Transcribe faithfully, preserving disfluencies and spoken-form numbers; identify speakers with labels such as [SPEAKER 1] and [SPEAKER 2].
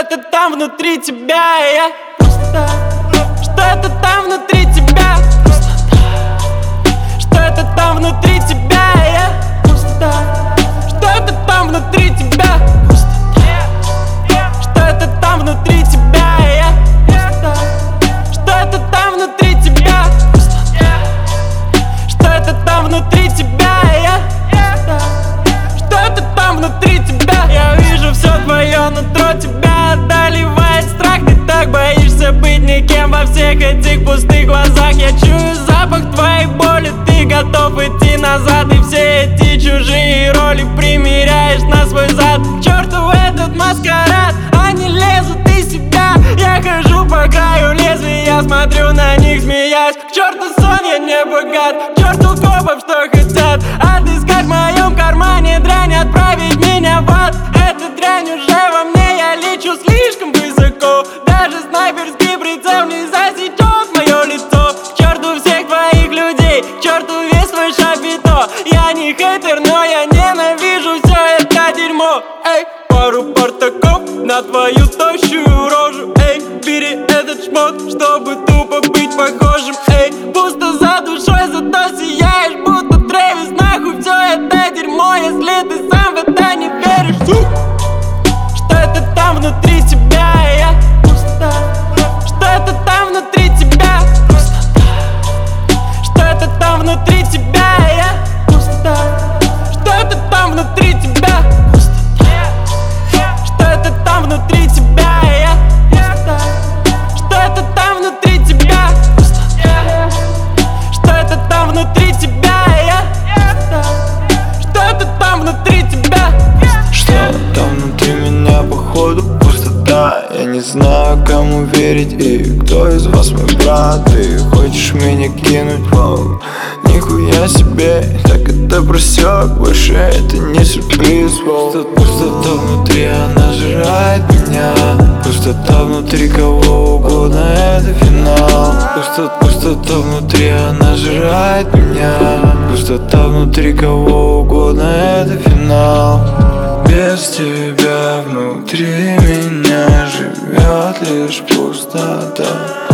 [SPEAKER 1] это там внутри тебя, и я пустота. Что это там внутри тебя, пустота. Что это там внутри тебя, и я пустота. Что это там внутри тебя, пустота. Что это там внутри тебя, и я пустота. Что это там внутри тебя, пустота. Что это там внутри тебя, и я пустота. Что это там внутри тебя? Я вижу все твое нутро, тебя одолевает страх. Ты так боишься быть никем во всех этих пустых глазах. Я чую запах твоей боли, ты готов идти назад. И все эти чужие роли примеряешь на свой зад. К черту этот маскарад, они лезут из себя. Я хожу по краю лезвия, я смотрю на них смеясь. К черту сон, я не богат, к черту копов, что хотят отыскать в моем кармане дрянь, отправить меня в ад. Эта дрянь уже во мне, я лечу слишком высоко. Даже снайперский прицел не засечет мое лицо. К черту всех твоих людей, к черту весь твой шапито. Я не хейтер, но я ненавижу все это дерьмо. Эй, пару портаков на твою тощую рожу. Эй, бери этот шмот, чтобы тупо быть похожим. Эй, пусто за душой, зато сияешь, будто Трэвис. Нахуй все это дерьмо, если ты сам в это не веришь. Что это там внутри тебя, и я пустота. Что это там внутри тебя, пустота. Что это там внутри тебя, и я пустота. Что это там внутри тебя, пустота. Что это там внутри тебя, и я пустота. Что это там внутри тебя, пустота. Что это там внутри тебя, и я пустота. Что это там внутри тебя,
[SPEAKER 2] что там внутри меня, походу пустота. Я не знаю, кому верить и кто из вас мой брат. Ты хочешь меня кинуть, воу, нихуя себе. Так это просек, больше это не сюрприз, воу. Пустота внутри, она жрает меня. Пустота внутри кого угодно, это финал. Пустота, пустота внутри, она жрает меня. Пустота внутри кого угодно, это финал. Без тебя внутри меня живет лишь пустота.